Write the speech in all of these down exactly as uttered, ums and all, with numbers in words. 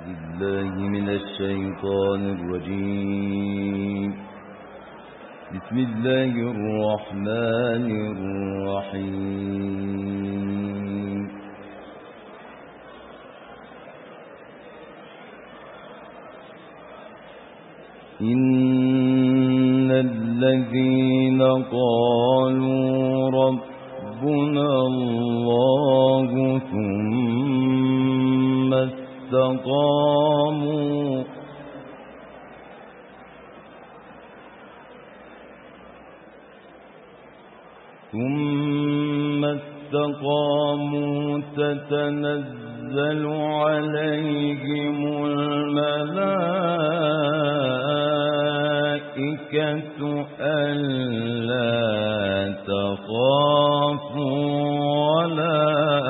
بالله من الشيطان الرجيم. بسم الله الرحمن الرحيم. إن الذين قالوا ربنا الله ثم استقاموا ثم استقاموا تتنزل عليهم الملائكة ألا تخافوا ولا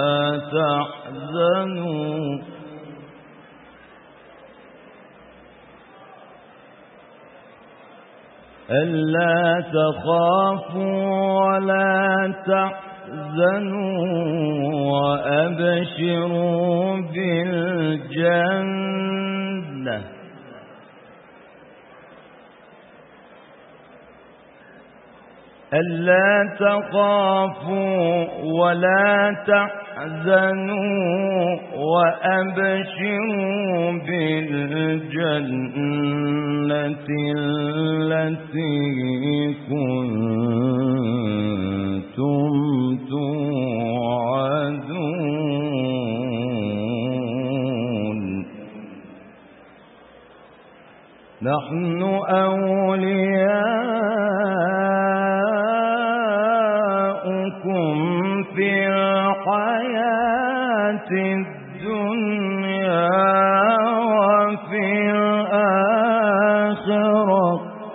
تحزنوا ألا تخافوا ولا تحزنوا وأبشروا بالجنة ألا تخافوا ولا تحزنوا وأبشروا بالجنة التي كنتم توعدون. نحن أولياؤكم في الحياة الدنيا وفي الآخرة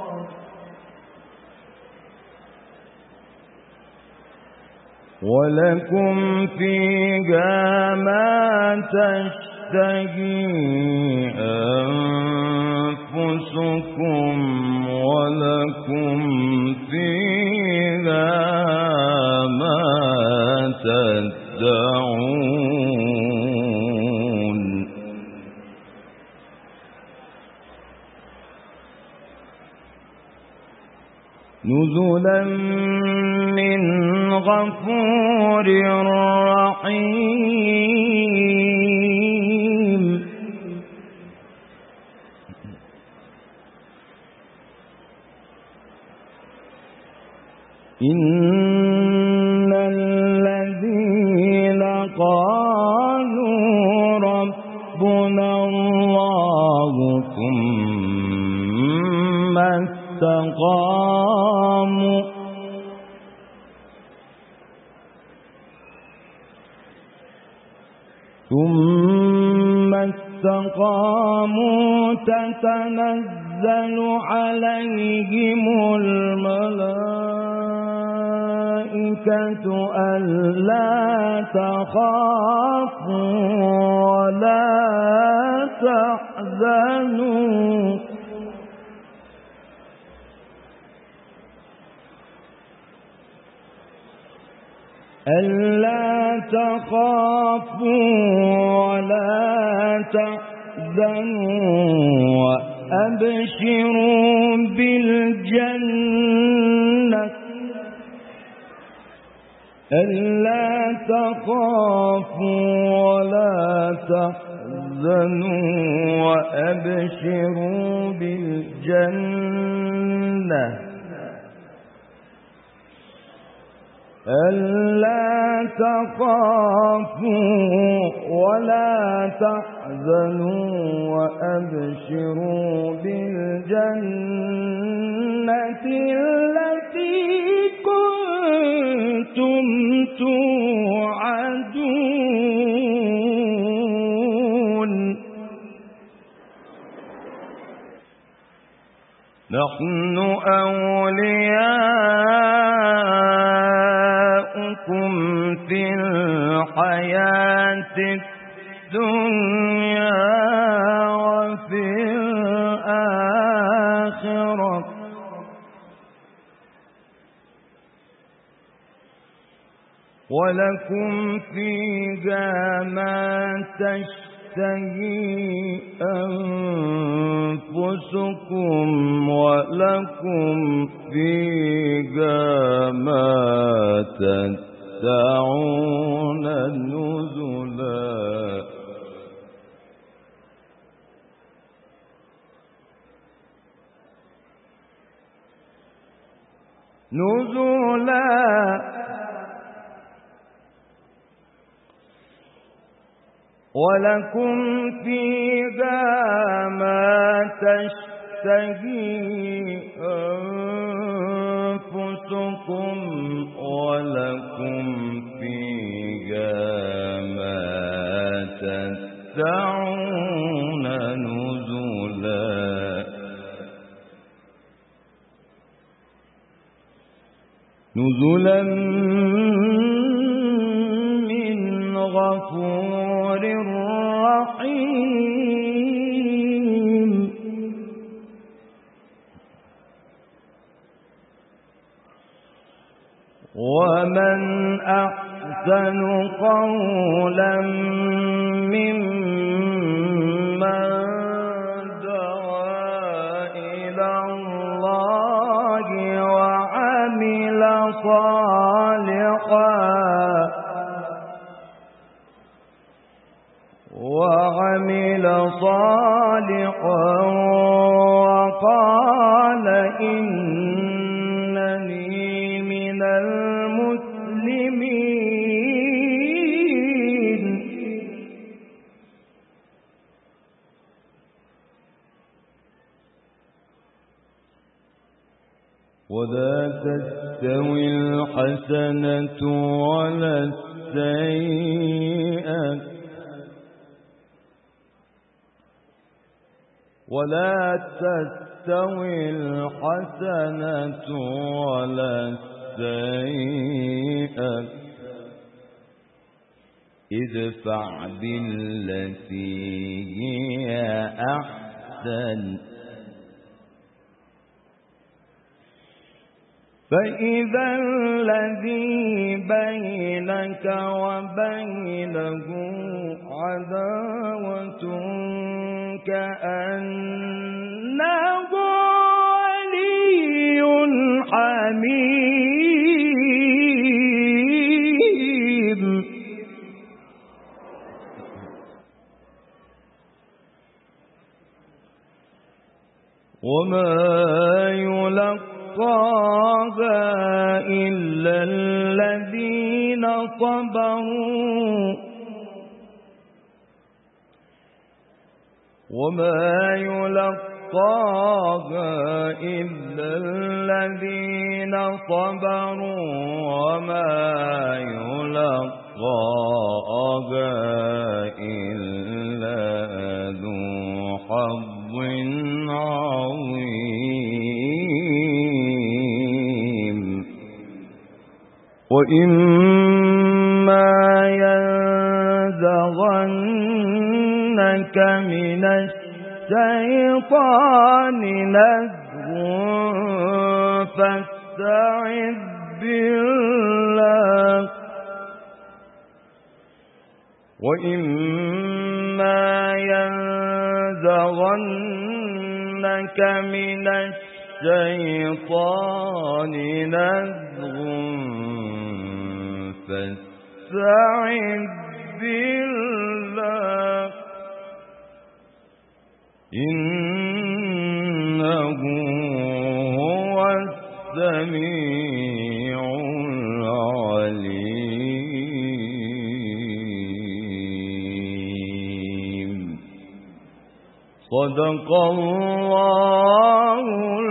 ولكم فيها ما تشتهي أنفسكم ولكم فيها ما تدعون. نزلا من غفور رحيم. إن الذين قالوا ربنا الله ثم استقاموا ثم استقاموا تتنزل عليهم الملائكة ألا تخافوا ولا تحزنوا ألا تخافوا ولا تحزنوا وأبشروا بالجنة ألا تخافوا ولا تحزنوا وأبشروا بالجنة ألا تخافوا ولا تحزنوا وأبشروا بالجنة التي كنتم توعدون. نحن أولياؤكم في الحياة الدنيا وفي الآخرة ولكم فيها ما تشتهي تشتهي أنفسكم ولكم فيها ما تدعون نزلا نزلا ولكم فيها ما تشتهي أنفسكم ولكم فيها ما تدعون نزلا نزلا من غفور رحيم ومن أحسن قولا ممن دعا إلى الله وعمل صالحا وعمل صالحا وقال إنني من المسلمين ولا تستوي الحسنة ولا السيئة ولا تستوي الحسنة ولا السيئة ادفع بالتي هي أحسن فإذا الذي بينك وبينه عداوة كأنه ولي حميم وما يلقاها إلا الذين صبروا وما يلقاها إلا الذين صبروا وما يلقاها إلا ذو حظ عظيم وإما ينزغنك من الشيطان نزغ فاستعذ بالله وإما ينزغنك من الشيطان نزغ فاستعذ بالله إنه هو السميع العليم صدق الله